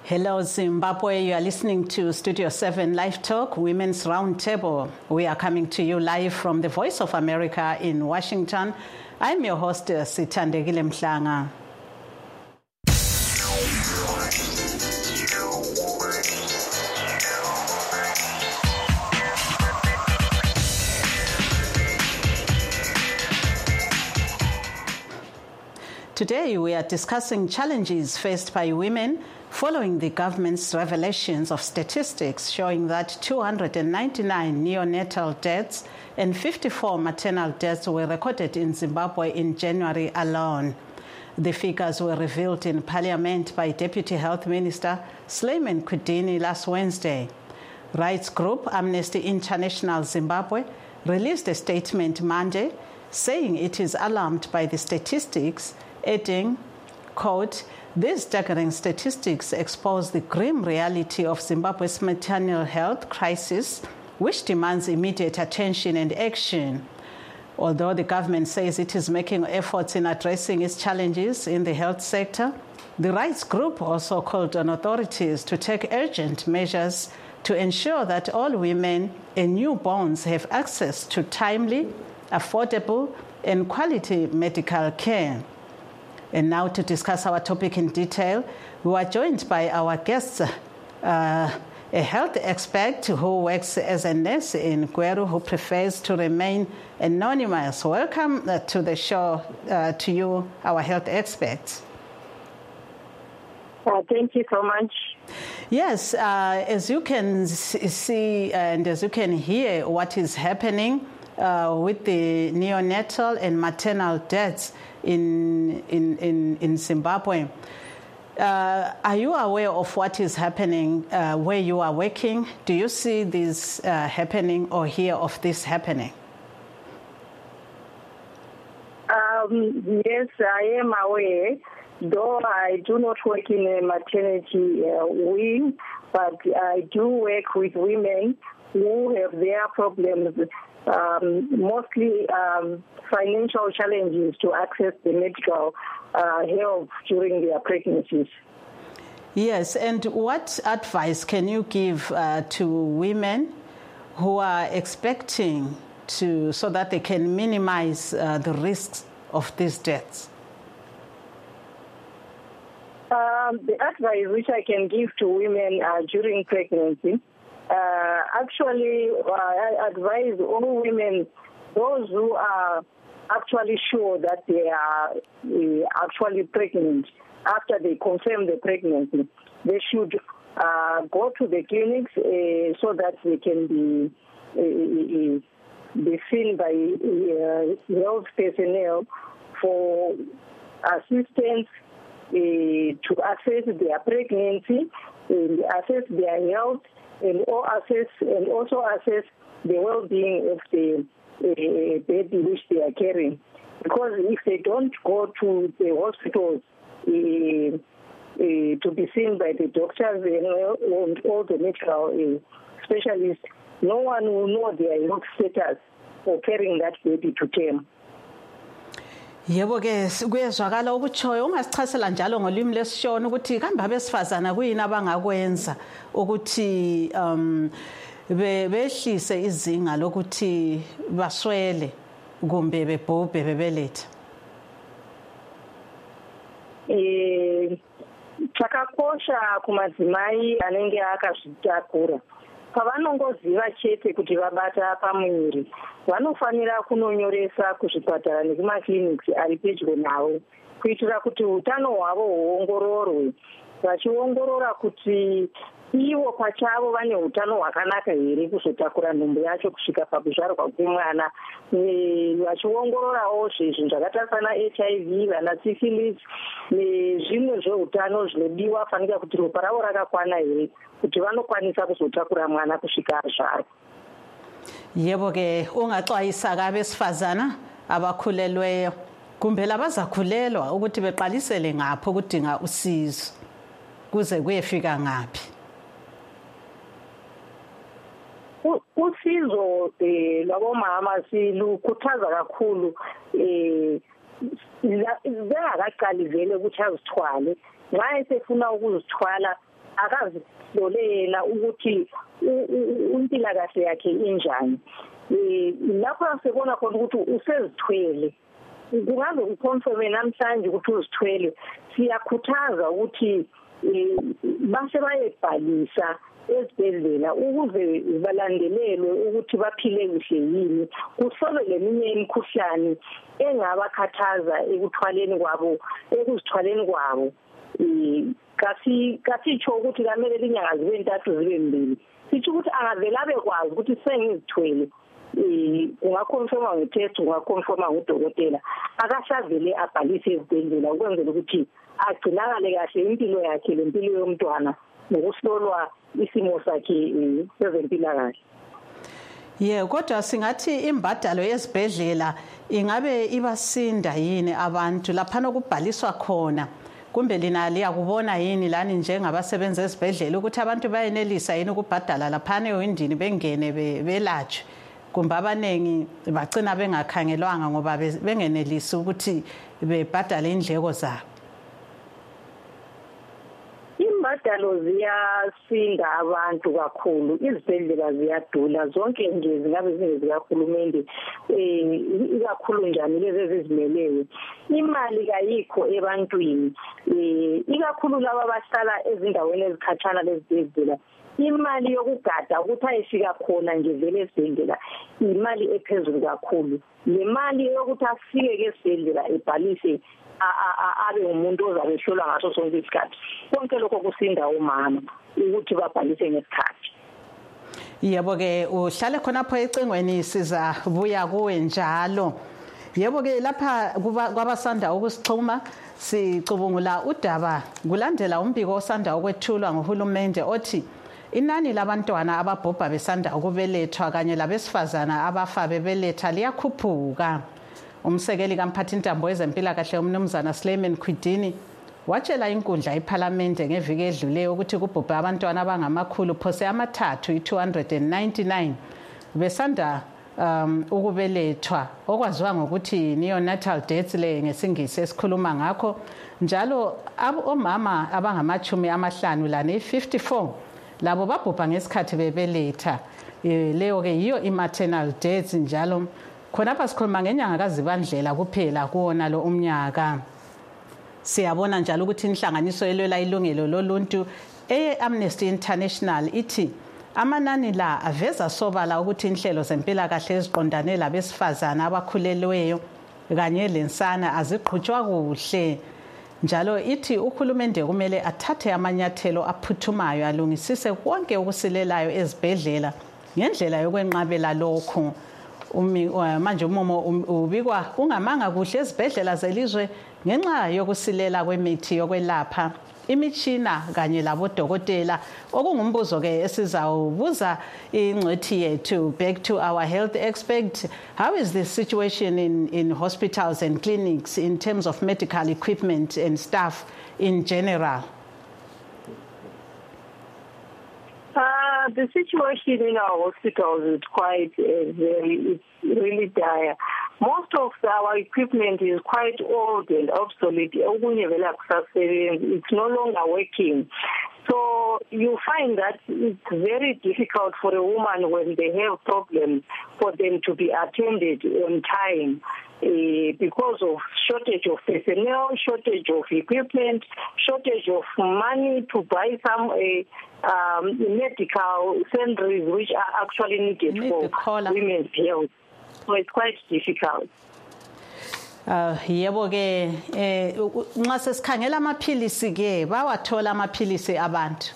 Hello Zimbabwe, you are listening to Studio 7 Live Talk, Women's Roundtable. We are coming to you live from the Voice of America in Washington. I'm your host, Sithandekile Mhlanga. Today we are discussing challenges faced by women following the government's revelations of statistics showing that 299 neonatal deaths and 54 maternal deaths were recorded in Zimbabwe in January alone. The figures were revealed in Parliament by Deputy Health Minister Suleiman Kudini last Wednesday. Rights group Amnesty International Zimbabwe released a statement Monday saying it is alarmed by the statistics, adding, quote, "These staggering statistics expose the grim reality of Zimbabwe's maternal health crisis, which demands immediate attention and action." Although the government says it is making efforts in addressing its challenges in the health sector, the rights group also called on authorities to take urgent measures to ensure that all women and newborns have access to timely, affordable, and quality medical care. And now to discuss our topic in detail, we are joined by our guests, a health expert who works as a nurse in Gweru who prefers to remain anonymous. Welcome to the show to you, our health experts. Thank you so much. Yes, as you can see and as you can hear what is happening with the neonatal and maternal deaths in Zimbabwe. Are you aware of what is happening where you are working? Do you see this happening or hear of this happening? Yes, I am aware, though I do not work in a maternity wing, but I do work with women who have their problems, mostly financial challenges to access the medical help during their pregnancies. Yes, and what advice can you give to women who are expecting so that they can minimize the risks of these deaths? The advice which I can give to women during pregnancy, actually, I advise all women, those who are actually sure that they are actually pregnant, after they confirm the pregnancy, they should go to the clinics so that they can be seen by health personnel for assistance to assess their pregnancy, and assess their health, and also assess the well-being of the baby which they are carrying. Because if they don't go to the hospitals to be seen by the doctors and all the medical specialists, no one will know their health status for carrying that baby to term. Yebo ke kuyezwakala ukutshoyo ungasichasela njalo ngolimi lesishona ukuthi kambe abesifazana kuyini abangakwenza ukuthi behlise izinga lokuthi baswele kumbe bebhubhe bebeletha. Chakakosha kumadzimai anenge akazvitakura, pavanongoziva chete kuti vabata pamuviri, vanofanira kunonyoresa kuzvipatara nekumakliniki ari pedyo navo kuitira kuti utano hwavo huongororwe, vachiongorora kuti ivo pachavo vane utano hwakanaka here kuzotakura nhumbu yacho kusvika pakuzvarwa kwemwana, vachiongororawo zvinhu zvakaita sana HIV, vana syphilis nezvimwe zveutano zvinodiwa, fanika kuti ropa ravo rakakwana here kuti vanokwanisa kuzotakura mwana kusvika azvarwa. Yebo ke ungaxwayisa abesifazana abakhulelweyo kumbe labazakhulelwa ukuthi beqalisele ngapho ukudinga usizo kuze kuyefika ngaphi? Usizo lwabomama silukhuthaza kakhulu bengakaqali vele ukuthi azithwale. Nxa esefuna ukuzithwala akazihlolela ukuthi impilakahle yakhe injani. Lapho sibona khona ukuthi usezithwele. Kungaze ukonfirme namhlanje ukuthi uzithwele. Siyakhuthaza ukuthi base bayebhalisa esibhedlela ukuze balandelelwe ukuthi baphile kuhle yini, kuhlolwe leminye imikhuhlane engabakhathaza ekuzithwaleni kwabo. Kasitsho ukuthi kamele inyanga zibe 3 zibe 2. Sitsho ukuthi angavela bekwazi ukuthi sengizithwele. Ungakonfirma ngetest, ungakonfirma ngudokotela, akashavele abhalise esibhedlela ukwenzela ukuthi agcinakale kahle impilo yakhe lempilo yomntwana nokuhlolwa isimo sakhe sezempilakahle. Kodwa singathi imbadalo yesibhedlela ingabe ibasinda yini abantu lapha nokubhaliswa khona, kumbe lina liyakubona yini lani njengabasebenza esibhedlela ukuthi abantu bayenelisa yini ukubhadala lapha ewindini bengene belatshwe, kumbe abanengi bagcina bengakhangelwanga ngoba bengenelisi ukuthi bebhadale indleko zabo? Imbadalo ziyasinda abantu kakhulu, izibhedlela ziyadula zonke nje zingabe zingezikahulumende, ikakhulu njani lezi ezizimeleyo. Imali kayikho ebantwini, ikakhulu laba abahlala ezindaweni ezikhatshana lezibhedlela. Imali yokugada ukuthi ayefika khona nje vele esibhedlela imali ephezulu kakhulu. Le mali yokuthi afike esibhedlela ebhalise abe umuntu ozabe ehlolwa ngaso sonke isikhathi, konke lokho kusinda umama ukuthi babhalise ngesikhathi. Yebo-ke uhlale khonapho ecingweni sizabuya kuwe njalo. Yebo-ke lapha kwabasanda ukusixhuma sicubungula udaba kulandela umbiko osanda ukwethulwa nguhulumende othi inani labantwana ababhubha besanda ukubelethwa kanye labesifazana abafa bebeletha liyakhuphuka. Umsekeli kamphathintambo wezempilakahle umnumzana Slayman Khwidini watshela inkundla iphalamende ngeviki edluleyo ukuthi kubhubhe abantwana abangamakhulu phose 299 besanda ukubelethwa, okwaziwa ngokuthi neonatal deaths le ngesingisi esikhuluma ngakho. Njalo omama abangama-50 lana 54 labo babhubha ngesikhathi bebeletha. Leyo ke yiyo i-maternal deaths. Njalo khonapha sikhuluma ngenyanga kaZibandlela kuphela kuwona lo umnyaka. Siyabona njalo ukuthi inhlanganiso elwela ilungelo loluntu Amnesty International ithi amanani la aveza sobala ukuthi inhlelo zempilakahle eziqondane labesifazana abakhulelweyo kanye lensana aziqhutshwa kuhle. Njalo ithi uhulumende kumele athathe amanyathelo aphuthumayo alungisise konke ukusilelayo ezibhedlela ngendlela yokwenqabela lokho. Manje umumo ubikwa ungamanga kuhle ezibhedlela zelizwe ngenxa yokusilela kwemithi yokwelapha, imitshina kanye labodokotela. Okungumbuzo ke esizawubuza ingcwethi yethu back to our health expert. How is the situation in hospitals and clinics in terms of medical equipment and staff in general? The situation in our hospitals is quite it's really dire. Most of our equipment is quite old and obsolete. It's no longer working. So you find that it's very difficult for a woman when they have problems for them to be attended on time. Because of shortage of personnel, shortage of equipment, shortage of money to buy some medical sundries which are actually needed for women's health. So it's quite difficult. Yebo ke nxa sesikhangela amaphilisi ke bawathola amaphilisi abantu.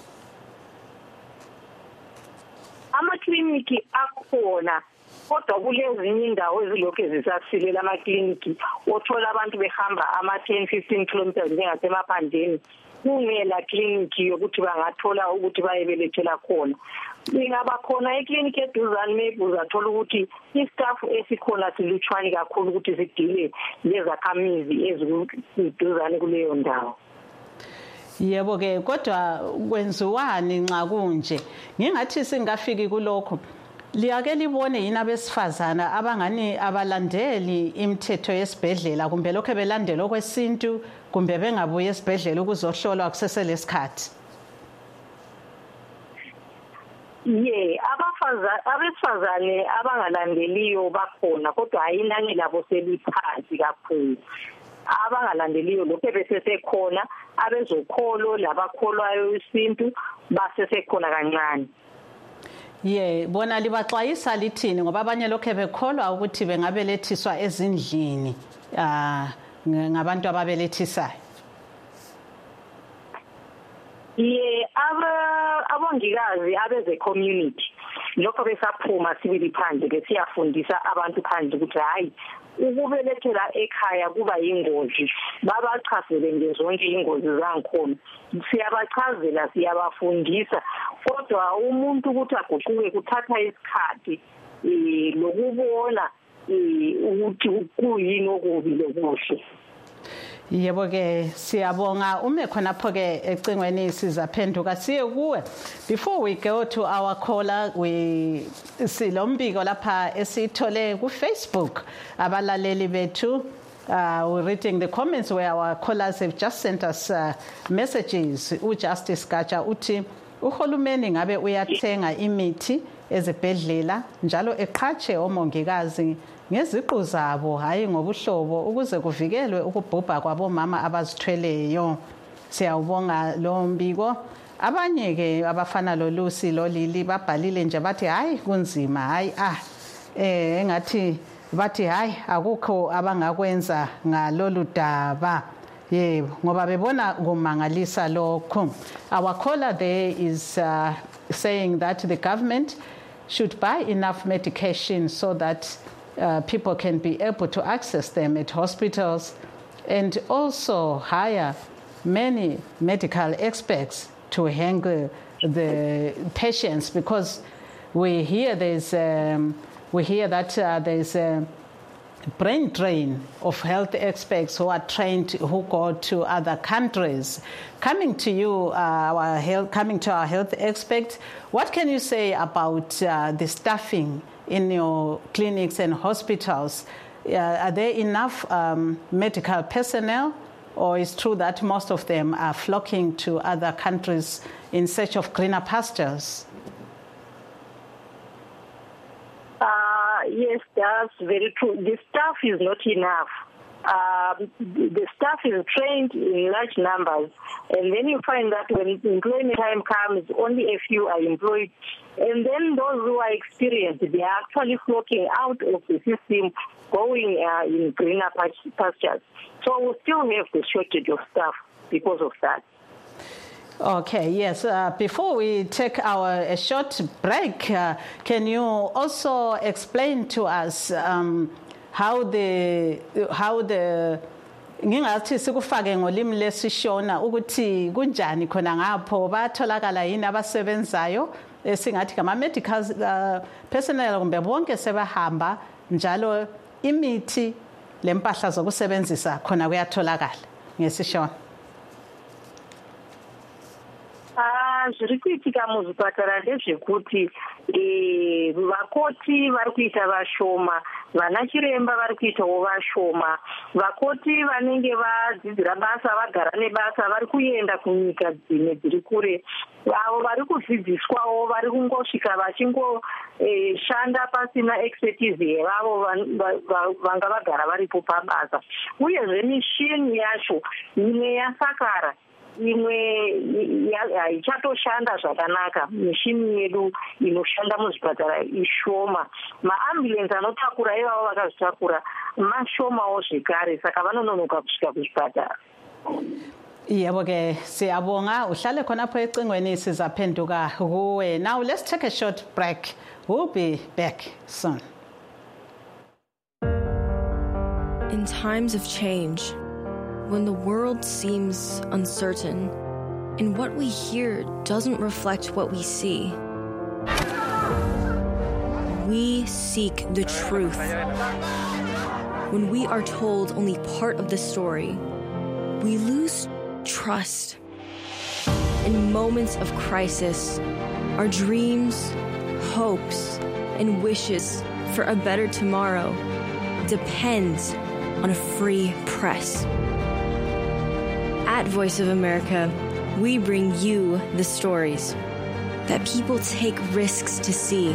Amakliniki akhona kodwa kulezinye indawo ezilokhu ezisasilela amakliniki othola abantu behamba ama-10-15 kilometers njengasemaphandleni kungela kliniki yokuthi bangathola ukuthi bayebelethela khona. Ingaba khona ekliniki eduzane maybe uzathola ukuthi istaff esikhona silutshwane kakhulu ukuthi sidile lezakhamizi eziduzane kuleyo ndawo. Yebo ke kodwa kwenziwani nxa kunje? Ngingathi singafiki kulokho liyake libone yini abesifazana abangani abalandeli imithetho yesibhedlela kumbe lokho belandela okwesintu kumbe bengabuye esibhedlela ukuzohlolwa kuseselesikhathi? abesifazane abangalandeliyo bakhona kodwa ayinani labo seliphansi kakhulu. Abangalandeliyo lokho besesekhona, abezokholo labakholwayo isintu basesekhona kancane. Bona libaxwayisa lithini ngoba abanye lokho bekholwa ukuthi bengabelethiswa ezindlini ngabantu ababelethisayo? Abongikazi abeze community lokho besaphuma sibili phandle besiyafundisa abantu phandle ukuthi hayi ukubelethela ekhaya kuba yingozi, babachazele ngezonke ingozi zangikhona, siyabachazela siyabafundisa, kodwa umuntu ukuthi aguquke kuthatha isikhathi lokubona ukuthi kuyini okubi lokuhle. Yebo ke siyabonga ume khonapho ke ecingweni sizaphenduka siye kuwe. Before we go to our caller, silombiko lapha esithole ku Facebook abalaleli bethu. We're reading the comments where our callers have just sent us messages. Ujustice Gacha uthi uhulumeni ngabe uyathenga imithi ezibhedlela njalo eqhatshe omongikazi ngeziqu zabo hayi ngobuhlobo ukuze kuvikelwe ukubhubha kwabomama abazithweleyo. Siyawubonga lo mbiko. Abanye ke abafana lo Lucy lo Lili babhalile nje bathi hayi kunzima, hayi engathi bathi hayi akukho abangakwenza ngalolu daba. Yebo ngoba bebona kumangalisa lokho. Our caller there is saying that the government should buy enough medication so that people can be able to access them at hospitals, and also hire many medical experts to handle the patients, because we hear that there's a brain drain of health experts who are trained, who go to other countries. Coming to you, our health experts, what can you say about the staffing in your clinics and hospitals? Are there enough medical personnel, or is it true that most of them are flocking to other countries in search of greener pastures? Yes, that's very true. The staff is not enough. The staff is trained in large numbers, and then you find that when employment time comes, only a few are employed, and then those who are experienced, they are actually flocking out of the system, going in greener pastures. So we still have the shortage of staff because of that. Okay, yes. Before we take a short break, can you also explain to us how the ngingathi sikufake ngolimi lesishona ukuthi kunjani khona ngapho batholakala yini abasebenzayo esingathi kama medical personnel kumbe bonke sebahamba njalo imithi lempahla zokusebenzisa khona kuyatholakala ngesishona? Zviri kuitika muzvipatara ndezvekuti vakoti vari kuita vashoma, vana chiremba vari kuitawo vashoma, vakoti vanenge vadzidzira basa vagara nebasa vari kuenda kunyika dzimwe dziri kure, avo vari kudzidziswawo vari kungosvika vachingoshanda pasina expertise yevavo vanga vagara varipo pabasa. Uyezve mishini yacho imwe yasakara, imwe haichatoshanda zvakanaka. Mishini yedu inoshanda muzvipatara ishoma. Maambulensi anotakura ivavo vakazvitakura mashomawo zvekare, saka vanononoka kusvika kuzvipatara. Yebo ke siyabonga uhlale khonapho ecingweni sizaphenduka kuwe. Now let's take a short break. We'll be back soon. In times of change, when the world seems uncertain and what we hear doesn't reflect what we see, we seek the truth. When we are told only part of the story, we lose trust. In moments of crisis, our dreams, hopes, and wishes for a better tomorrow depends on a free press. At Voice of America, we bring you the stories. that people take risks to see.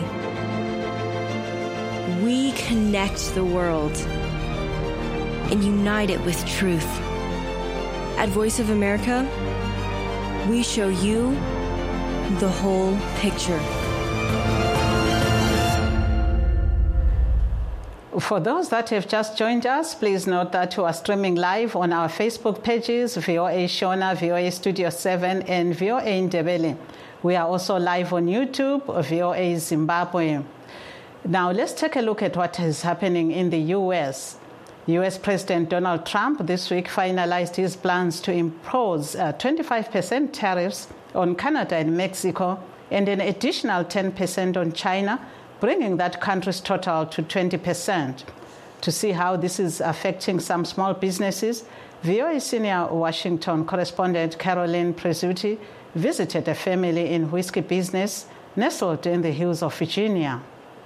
We connect the world and unite it with truth. At Voice of America, we show you the whole picture. For those that have just joined us, please note that we are streaming live on our Facebook pages, VOA Shona, VOA Studio 7, and VOA Ndebele. We are also live on YouTube, VOA Zimbabwe. Now, let's take a look at what is happening in the U.S. U.S. President Donald Trump this week finalized his plans to impose 25% tariffs on Canada and Mexico and an additional 10% on China, bringing that country's total to 20%. To see how this is affecting some small businesses, VOA senior Washington correspondent Caroline Presutti visited a family in whiskey business nestled in the hills of Virginia.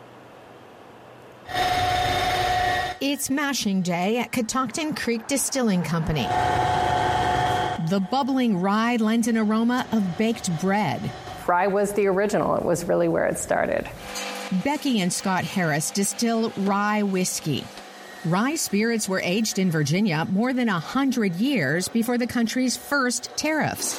It's mashing day at Catoctin Creek Distilling Company. The bubbling rye lends an aroma of baked bread. Rye was the original. It was really where it started. Becky and Scott Harris distill rye whiskey. Rye spirits were aged in Virginia more than 100 years before the country's first tariffs.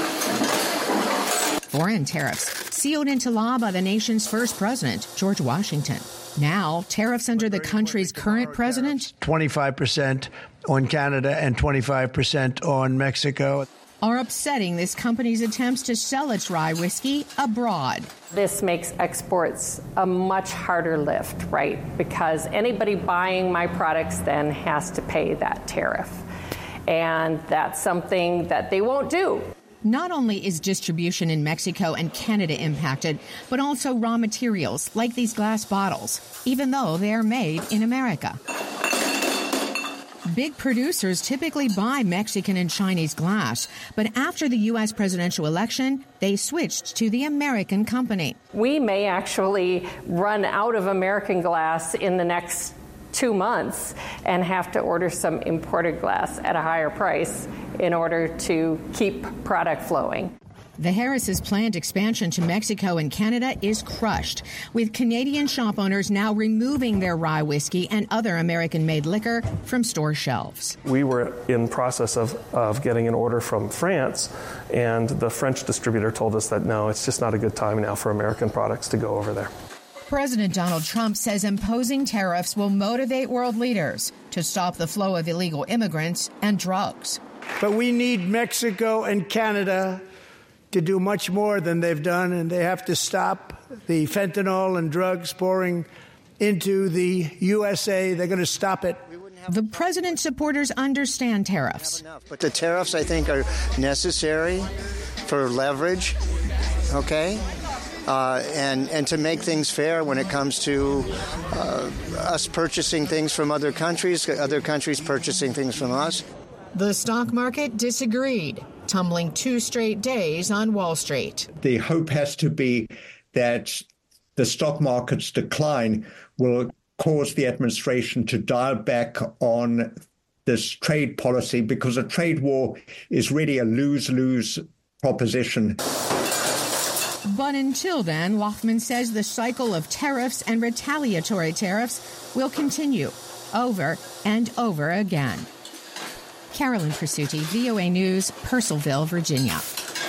Foreign tariffs sealed into law by the nation's first president, George Washington. Now, tariffs under the country's current president, 25% on Canada and 25% on Mexico, are upsetting this company's attempts to sell its rye whiskey abroad. This makes exports a much harder lift, right? Because anybody buying my products then has to pay that tariff. And that's something that they won't do. Not only is distribution in Mexico and Canada impacted, but also raw materials like these glass bottles, even though they are made in America. Big producers typically buy Mexican and Chinese glass, but after the U.S. presidential election, they switched to the American company. We may actually run out of American glass in the next 2 months and have to order some imported glass at a higher price in order to keep product flowing. The Harris' planned expansion to Mexico and Canada is crushed, with Canadian shop owners now removing their rye whiskey and other American-made liquor from store shelves. We were in process of getting an order from France, and the French distributor told us that, no, it's just not a good time now for American products to go over there. President Donald Trump says imposing tariffs will motivate world leaders to stop the flow of illegal immigrants and drugs. But we need Mexico and Canada to do much more than they've done, and they have to stop the fentanyl and drugs pouring into the USA. They're going to stop it. The president's supporters understand tariffs. But the tariffs, I think, are necessary for leverage, okay? And to make things fair when it comes to us purchasing things from other countries purchasing things from us. The stock market disagreed, tumbling 2 straight days on Wall Street. The hope has to be that the stock market's decline will cause the administration to dial back on this trade policy, because a trade war is really a lose-lose proposition. But until then, Loughman says the cycle of tariffs and retaliatory tariffs will continue over and over again. Caroline Presutti, VOA News, Purcellville, Virginia.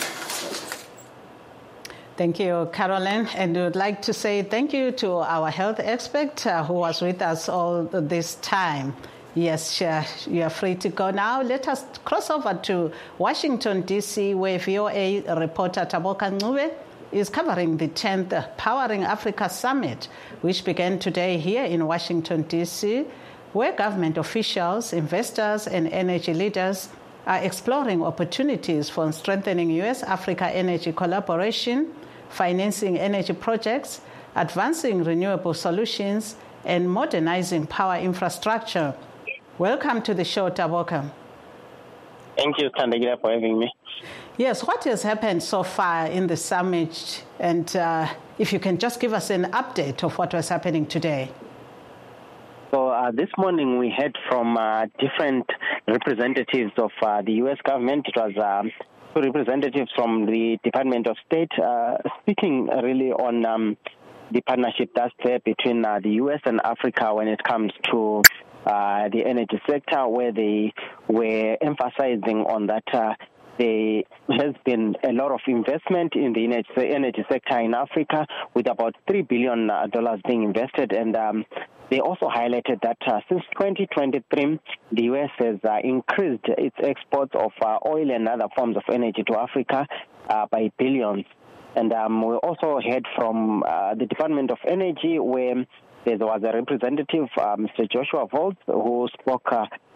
Thank you, Caroline. And we would like to say thank you to our health expert who was with us all this time. Yes, you are free to go now. Let us cross over to Washington, D.C., where VOA reporter Taboka Ncube is covering the 10th Powering Africa Summit, which began today here in Washington, D.C., where government officials, investors, and energy leaders are exploring opportunities for strengthening U.S.-Africa energy collaboration, financing energy projects, advancing renewable solutions, and modernizing power infrastructure. Welcome to the show, Taboka. Thank you, Kandagira, for having me. Yes, what has happened so far in the summit? And if you can just give us an update of what was happening today. So This morning we heard from different representatives of the U.S. government. It was two representatives from the Department of State speaking really on the partnership that's there between the U.S. and Africa when it comes to the energy sector, where they were emphasizing on that there has been a lot of investment in the energy sector in Africa, with about $3 billion being invested. And they also highlighted that since 2023, the U.S. has increased its exports of oil and other forms of energy to Africa by billions. And we also heard from the Department of Energy, where there was a representative, Mr. Joshua Volz, who spoke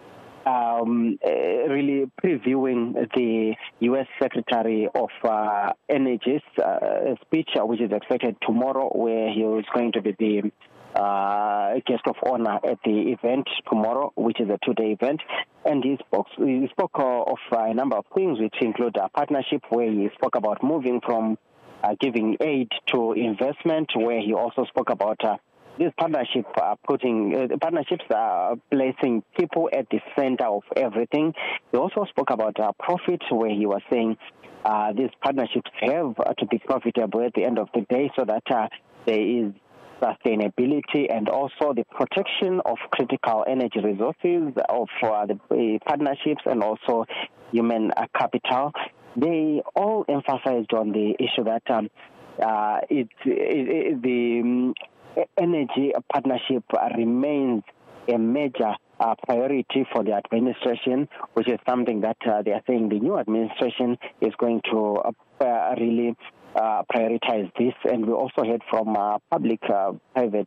really previewing the U.S. Secretary of Energy's speech, which is expected tomorrow, where he was going to be the guest of honor at the event tomorrow, which is a two-day event. And he spoke of a number of things, which include a partnership, where he spoke about moving from giving aid to investment, where he also spoke about this partnership partnerships placing people at the center of everything. He also spoke about profit, where he was saying these partnerships have to be profitable at the end of the day, so that there is sustainability and also the protection of critical energy resources of the partnerships and also human capital. They all emphasized on the issue that the energy partnership remains a major priority for the administration, which is something that they are saying the new administration is going to really prioritize this. And we also heard from public-private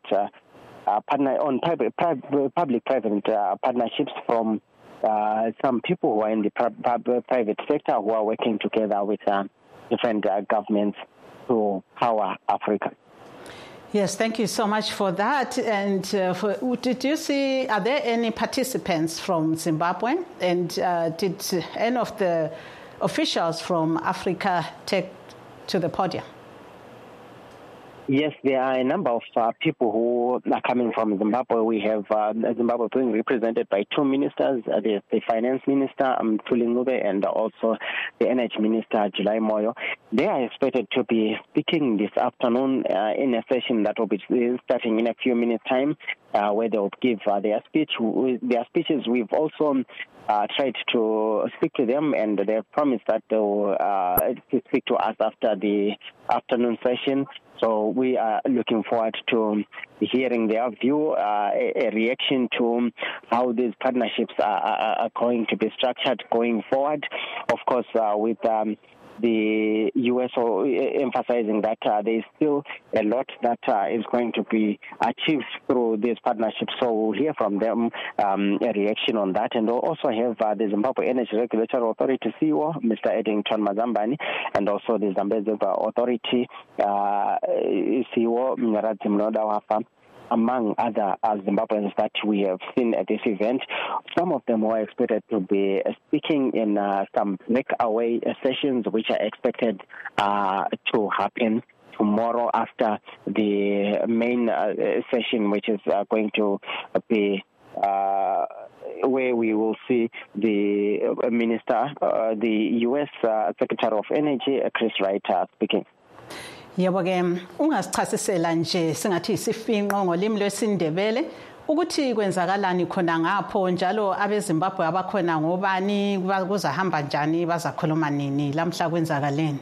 partnerships from some people who are in the private sector who are working together with different governments to power Africa. Yes, thank you so much for that. And did you see, are there any participants from Zimbabwe? And did any of the officials from Africa take to the podium? Yes, there are a number of people who are coming from Zimbabwe. We have Zimbabwe being represented by two ministers, the finance minister, Thuli Ncube, and also the energy minister, July Moyo. They are expected to be speaking this afternoon in a session that will be starting in a few minutes' time, where they will give their speeches. We've also tried to speak to them, and they have promised that they will speak to us after the afternoon session. So we are looking forward to hearing their view, a reaction to how these partnerships are going to be structured going forward. Of course, with the U.S. emphasizing that there is still a lot that is going to be achieved through these partnerships. So we'll hear from them a reaction on that. And we'll also have the Zimbabwe Energy Regulatory Authority CEO, Mr. Eddington Mazambani, and also the Zambezi Authority CEO, Mnyaradzi Mnodawafa, among other Zimbabweans that we have seen at this event. Some of them were expected to be speaking in some breakaway sessions, which are expected to happen tomorrow after the main session, which is going to be where we will see the minister, the U.S. Secretary of Energy, Chris Wright, speaking. Yebo ke ungasichasisela nje singathi isifinqo ngolimi lwesindebele ukuthi kwenzakalani khona ngapho njalo abeZimbabwe abakhona ngobani kuzahamba njani bazakhuluma nini lamhla kwenzakaleni.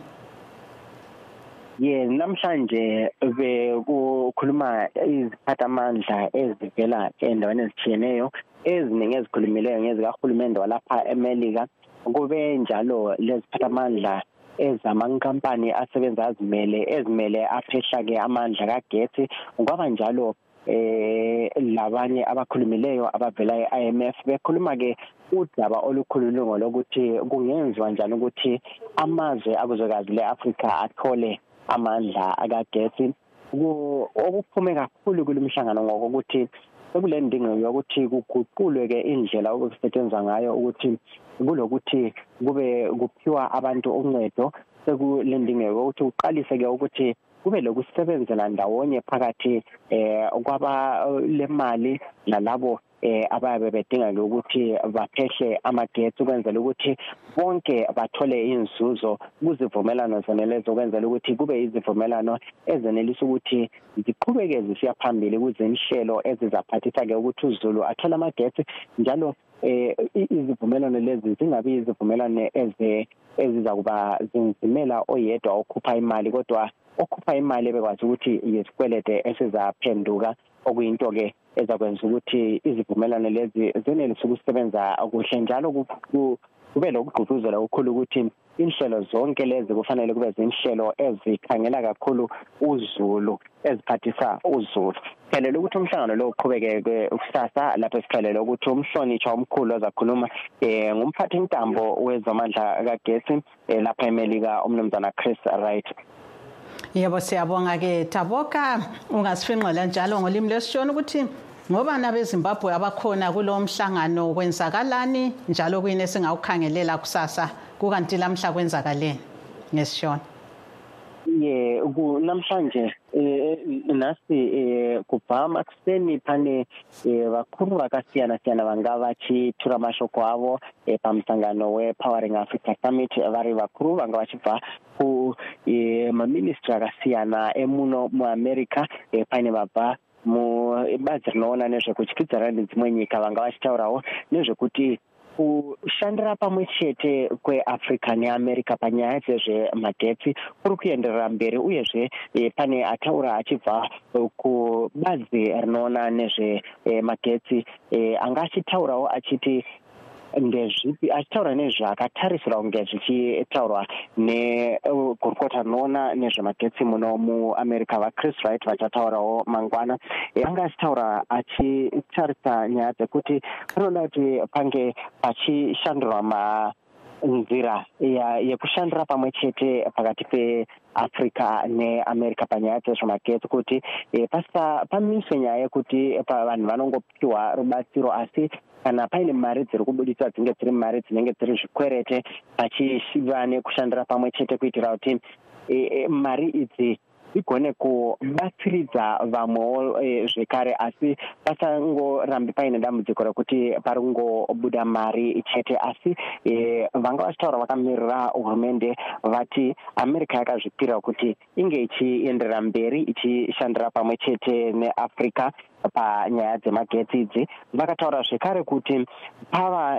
Namhlanje bekukhuluma iziphathamandla ezivela endaweni ezitshiyeneyo eziningi ezikhulumileyo ngezikahulumende walapha eMelika. Kube njalo leziphathamandla ezamankampani asebenza ezimele aphehla-ke amandla kagesi. Kwaba njalo labanye abakhulumileyo abavela e-IMF bekhuluma-ke udaba olukhulunywa lokuthi kungenziwa njani ukuthi amazwe akuzwekazi le-Afrika athole amandla akagesi. Okuphume kakhulu kulo mhlangano ngokuthi sekule ndingo yokuthi kuguqulwe-ke indlela okusetshenzwa ngayo ukuthi kulokuthi kube kuphiwa abantu uncedo. Sekule ndingo yokuthi kuqalise-ke ukuthi kube lokusebenzela ndawonye phakathi kwaba le mali nalabo ababe bedinga ukuthi baphehle amagetsi ukwenzela ukuthi bonke bathole inzuzo kuzivumelano zonelezo ukwenzela ukuthi kube izivumelano ezenelisa ukuthi ziqhubeke zisiya phambili kuzinhlelo ezizaphathisa-ke ukuthi uZulu athole amagetsi njalo izivumelano lezi zingabi izivumelano ezizakuba zinzimela oyedwa okhupha imali kodwa okhupha imali ebekwazi ukuthi yisikwelede esizaphenduka okuyinto-ke ezakwenza ukuthi izivumelano lezi zenelise ukusebenza kuhle njalo kube lokugqugquzela okukhulu ukuthi inhlelo zonke lezi kufanele kube zinhlelo ezikhangela kakhulu uZulu eziphathisa uZulu. Siphelele ukuthi umhlangano lo uqhubeke kusasa lapho siphelele ukuthi umhlonishwa omkhulu ozakhuluma ngumphathi intambo wezamandla kagesi lapha eMelika umnumzana Chris Wright. Yebo siyabonga-ke Taboka ungasifinqela njalo ngolimi lesishona ukuthi ngoba nabeZimbabwe abakhona kulo mhlangano kwenzakalani njalo kuyini esingawukhangelela kusasa kukanti lamhla kwenzakaleni ngesishona. Namhlanje nasi kubhama kuseni pane vakuru vakasiyana-siyana vanga vachithura mashoko avo pamusangano wePowering Africa Summit vari vakuru vanga vachibva kumaministri akasiyana emuno muAmerica pane vabva mubazi rinoona nezvekutyidzana nedzimwe nyika vanga vachitaurawo nezvekuti kushandira pamwe chete kweAfrica neAmerica panyaya dzezvemagetsi kuri kuenderera mberi uyezve pane ataura achibva kubazi rinoona nezvemagetsi anga achitaurawo achiti ndezvipi achitaura nezvaakatarisira kunge zvichitaurwa negurukota rinoona nezvemagetsi muno muAmerica vaChris Wright vachataurawo mangwana anga achitaura achitarisa nyaya dzekuti panoda kuti pange pachishandurwa nzira yekushandira pamwe chete pakati peAfrica neAmerica panyaya dzezvemagetsi kuti pamiswe nyaya yekuti vanhu vanongopiwa rubatsiro asi kana paine mari dziri kubudiswa dzinge dziri mari dzinenge dziri zvikwerete pachishiva nekushandira pamwe chete kuitira kuti mari idzi igone kubatsiridza vamwewo zvekare asi pasangorambi paine dambudziko rekuti pari kungobuda mari chete asi vanga vachitaura vakamirira hurumende vati America yakazvipira kuti inge ichienderera mberi ichishandira pamwe chete neAfrica panyaya dzemagetsi idzi. Vakataura zvekare kuti pava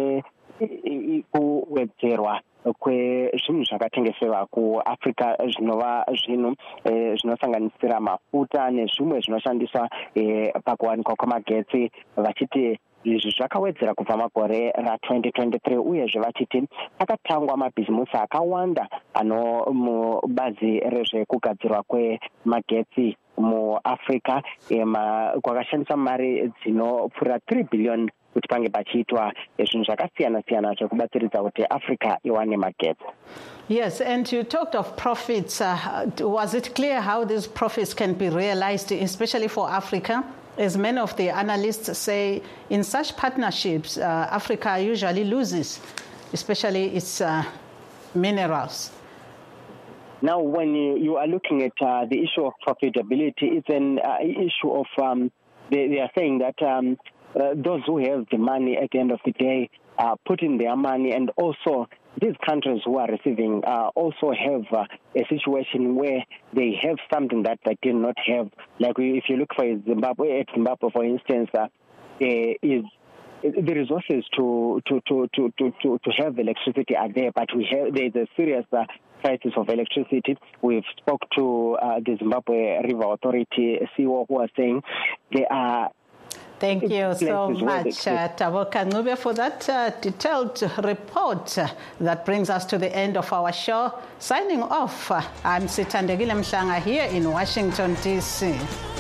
nekuwedzerwa kwezvinhu zvakatengeserwa kuAfrica zvinova zvinhu zvinosanganisira mafuta nezvimwe zvinoshandiswa pakuwanikwa kwemagetsi vachiti izvi zvakawedzera kubva makore ra2023 uyezve vachiti akatangwa mabhizimusi akawanda ano mubazi rezvekugadzirwa kwemagetsi muAfrica kwakashandiswa mari dzinopfuura 3 billion kuti pange pachiitwa zvinhu zvakasiyana-siyana zvekubatsiridza kuti Africa iwane magetsi. Yes, and you talked of profits. Was it clear how these profits can be realized, especially for Africa? As many of the analysts say, in such partnerships, Africa usually loses, especially its minerals. Now, when you are looking at the issue of profitability, it's an issue of, they are saying that those who have the money at the end of the day put in their money, and also these countries who are receiving also have a situation where they have something that they did not have. Like if you look for Zimbabwe, for instance, the resources to have electricity are there, but there's a serious crisis of electricity. We've spoke to the Zimbabwe River Authority CEO who are saying they are. Thank you so much, Taboka Ncube, for that detailed report that brings us to the end of our show. Signing off, I'm Sithandegile Mhlanga here in Washington, D.C.